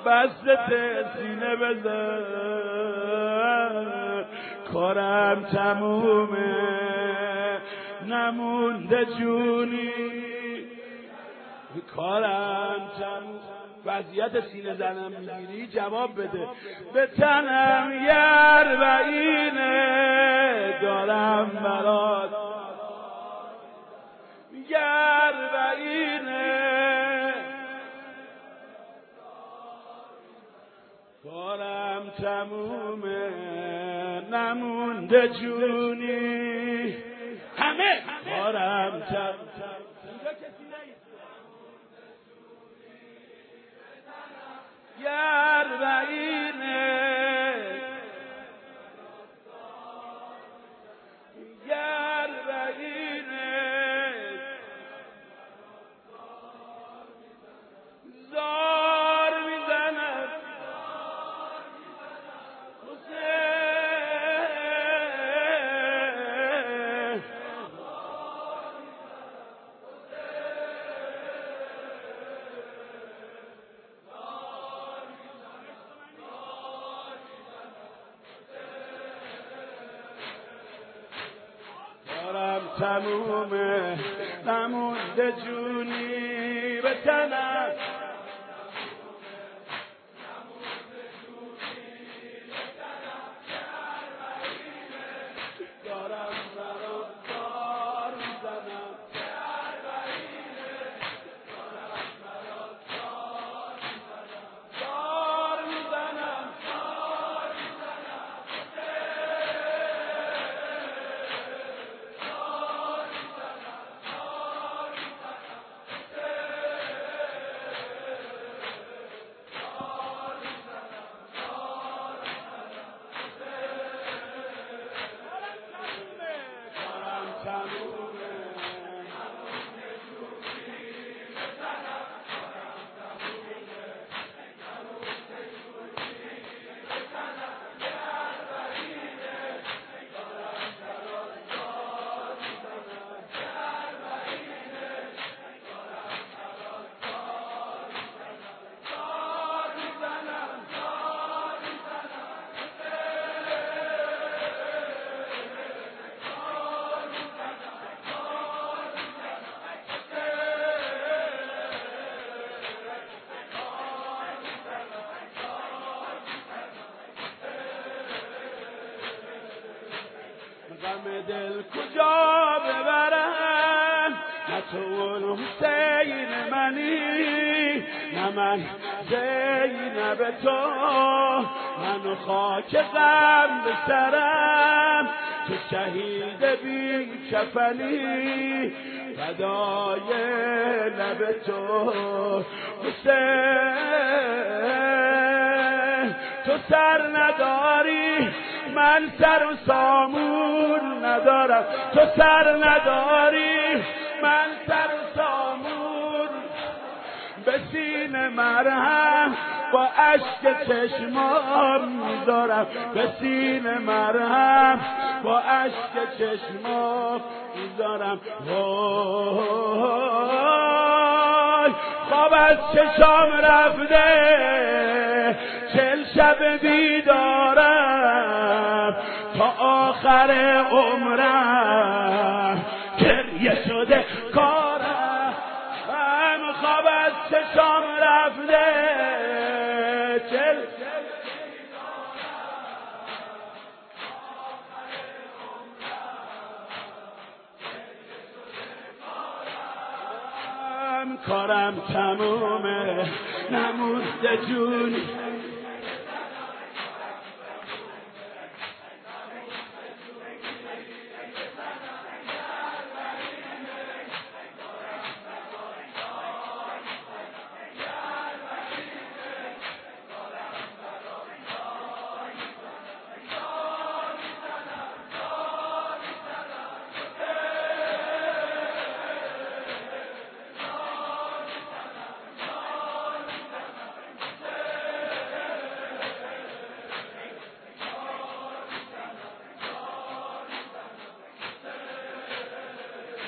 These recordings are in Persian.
بسته سینه بزن، کارم تمومه نمونده جونی، کارم تمومه. وضعیت سینه زنم میگیری جواب بده. به تنم یر و اینه دارم برات، یر و اینه کارم تمومه نمونده جونی، همه کارم تمومه. یر و اینه یر و اینه زار میزنم تمومه نمونده جونی، به تنم دارم برات دار میزنم، دار میزنم غم دل کجا ببرم، نه تو و حسین منی، نه من زینب تو، منو خاک غم به سرم، تو شهید بی کفنی، فدای لب تو حسین. تو سر نداری من سر و سامون ندارم، تو سر نداری من سر و سامون، به سینه مرهم با اشک چشمام میذارم، به سینه مرهم با اشک چشمام میذارم. خواب از چشام رفته 40 شب بیدارم، تا آخر عمرم گریه شده کارم. خواب از چشام رفته 40 کارم تمومه نمونده جونی.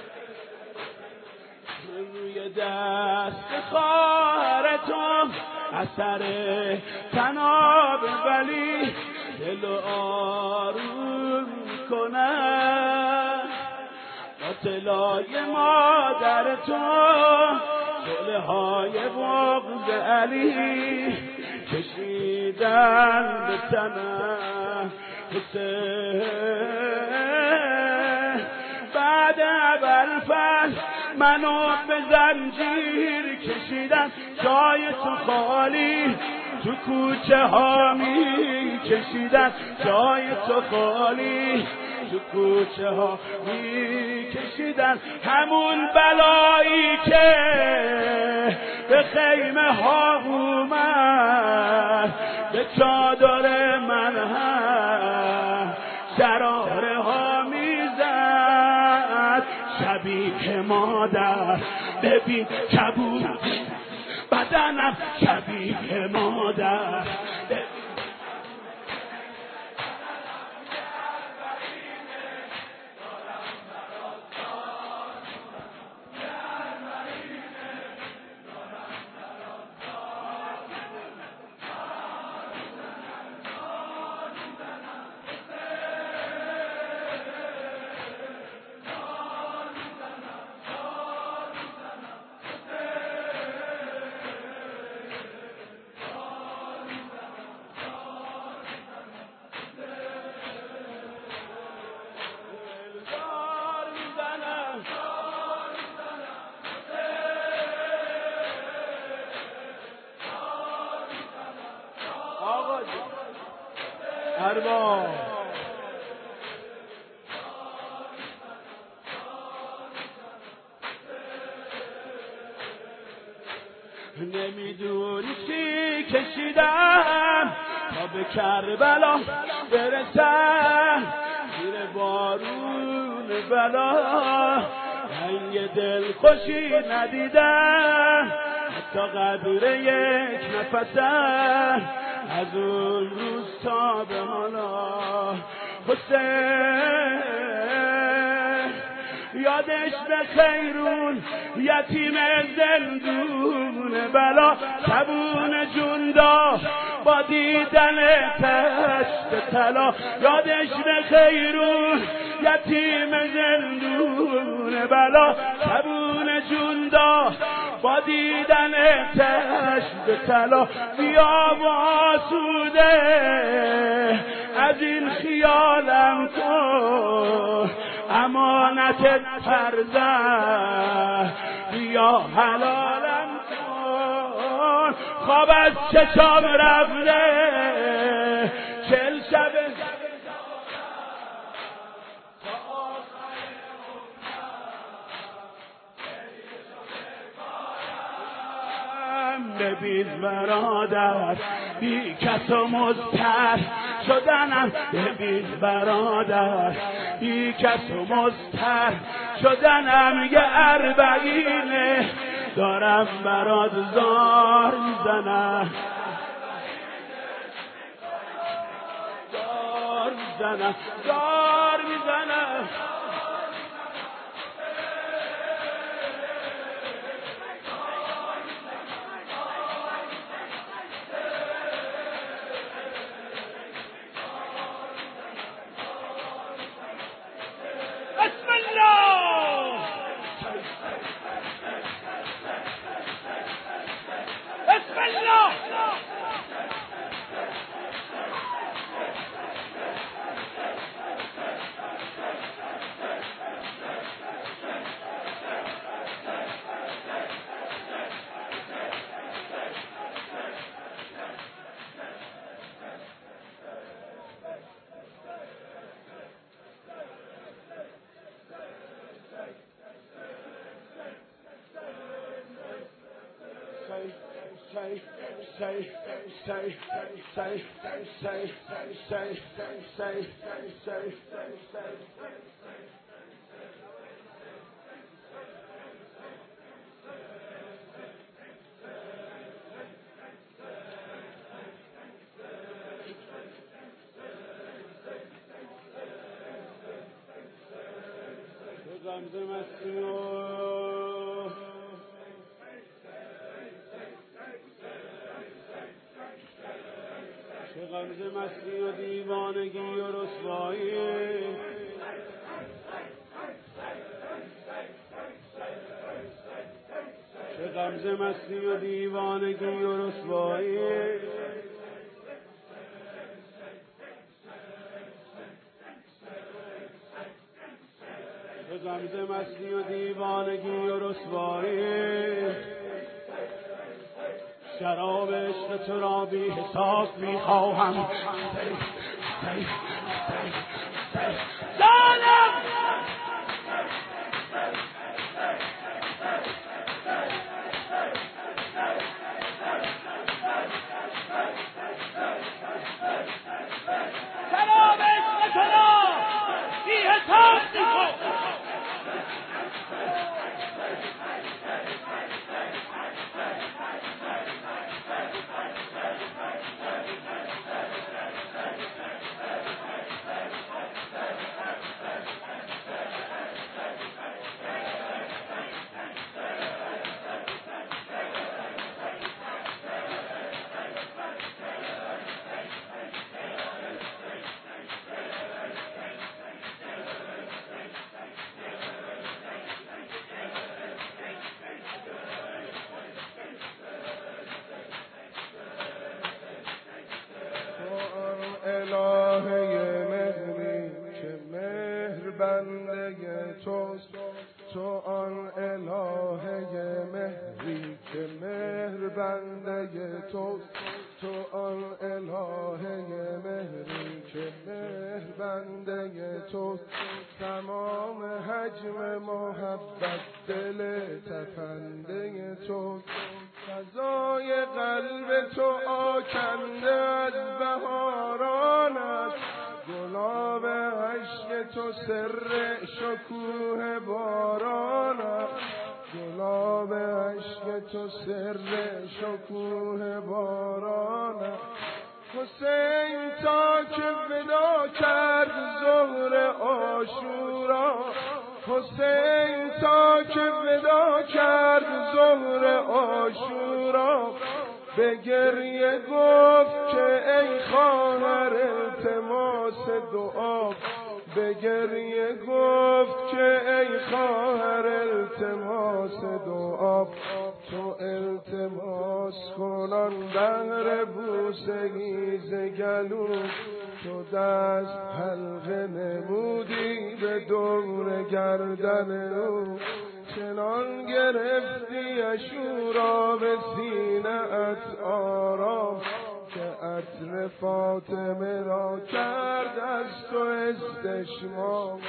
روی دست خواهر تو اثر تناب ولی دل آروم کنن با طلای مادر تو شعله های بغض علی کشیدن به تنم حسین بعد ابوالفضل منو به زنجیر کشیدن جای تو خالی تو کوچه ها می کشیدن جای تو خالی تو کوچه ها می کشیدن همون بلایی که به خیمه ها اومد به چادر من هم شراره ها میزد شبیه مادر ببین کبود بدنم شبیه مادر نمیدونی چی کشیدم تا به کربلا برسم زیر بارون بلا رنگ دل خوشی ندیدم حتی قدر یک نفسم از اون روز تا به حالا حسین یادش به خیرون یتیم زندون بلا شبون جوندا با دیدن تشت طلا یادش به خیرون یتیم زندون بلا شبون جوندا با دیدن تشت طلا بیا و آسوده از این خیالم تو امانت فرزند بیا حلالم کن خواب از چشام رفته 40 شب ببین برادر بی کس و مضطر شدنم ببین برادر بی کس و مضطر شدنم یه 40 دارم برات زار میزنم زار میزنم غمزه مستی و دیوانگی و رسوایی، چه غمزه مستی و دیوانگی و رسوایی، چه غمزه مستی و دیوانگی و رسوایی. شراب عشق تو را بی حساب میخواهم جانم. شراب عشق تو را بی حساب میخواهم. الهه مهری که مهر بنده توست، تو آن الهه مهری که مهر بنده توست، تو آن الهه مهری که مهر بنده توست. تمام حجم محبت دل تپنده توست، فضای قلب تو آکنده از بهاران است. گلاب عشق تو سر شکوه باران است، گلاب عشق تو سر شکوه باران است. حسین تا که فدا کرد ظهر عاشورا، حسین تا که فدا کرد ظهر عاشورا، به گریه گفت که ای خواهر التماس دعا، به گریه گفت که ای خواهر التماس دعا. تو التماس کنان بهر بوسه ز گلو، تو دست حلقه نمودی به دور گردن او. چنان گرفتی اشورا به سینه ات آرام، که عطر فاطمه را کرد از تو استشمام.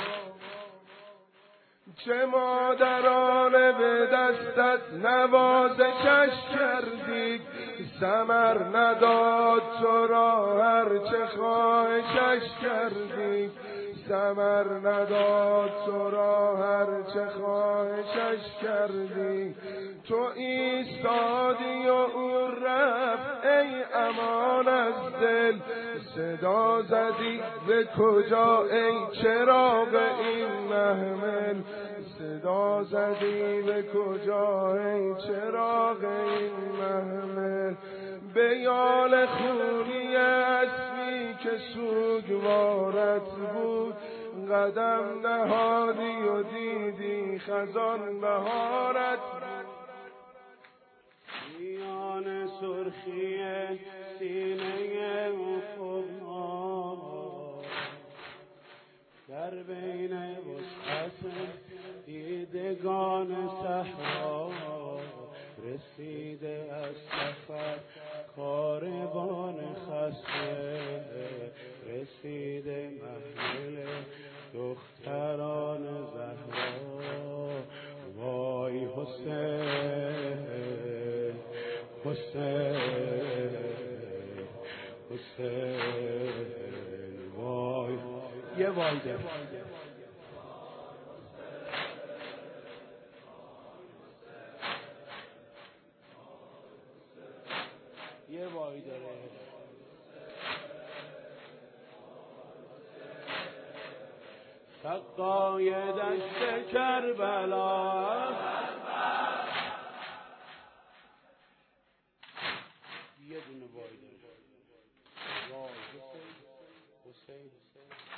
چه مادران به دستت نوازشش کردید، ثمر نداد تو را هرچه خواهشش کردید، ثمر نداد تو را هرچه خواهشش کردی. تو ایستادی و او رفت ای امان از دل، صدا زدی به کجا ای چراغ این محمل، صدا زدی به کجا ای چراغ این محمل. به یال خونی اسبی که سوگوارت بود، قدم نهادی و دیدی خزان بهارت. میان سرخی سینه افق در بین وسعت دیدگان صحرا، رسیده از سفر کاروان خسته، رسیده محمل دختران زهرا. وای حسین حسین حسین وای. یه وای ده یه وای داره. سقای دشت کربلا، یه دونه وای داره. وای حسین